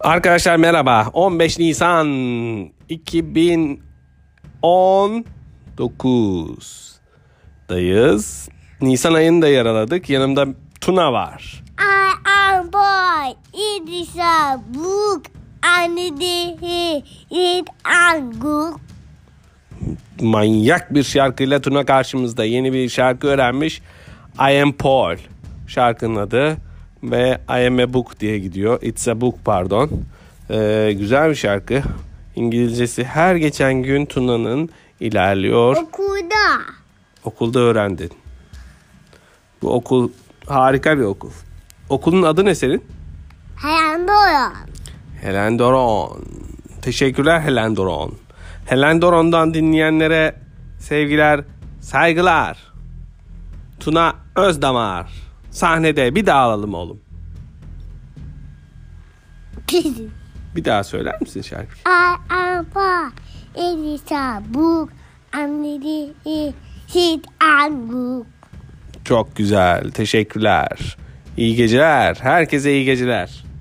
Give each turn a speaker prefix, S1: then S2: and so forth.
S1: Arkadaşlar merhaba. 15 Nisan 2019'dayız. Nisan ayını da yaraladık. Yanımda Tuna var.
S2: I am boy. It is a book and it and book.
S1: Manyak bir şarkıyla Tuna karşımızda. Yeni bir şarkı öğrenmiş. I am Paul şarkının adı. Ve I am a book diye gidiyor. It's a book pardon. Güzel bir şarkı. İngilizcesi her geçen gün Tuna'nın ilerliyor. Okulda öğrendin. Bu okul harika bir okul. Okulun adı ne senin?
S2: Helen Doran.
S1: Helen Doran. Teşekkürler Helen Doran. Helen Doran'dan dinleyenlere sevgiler, saygılar. Tuna Özdamar. Sahnede bir daha alalım oğlum. Bir daha söyler misin şarkıyı?
S2: I am boy. It is a book and it and book.
S1: Çok güzel. Teşekkürler. İyi geceler. Herkese iyi geceler.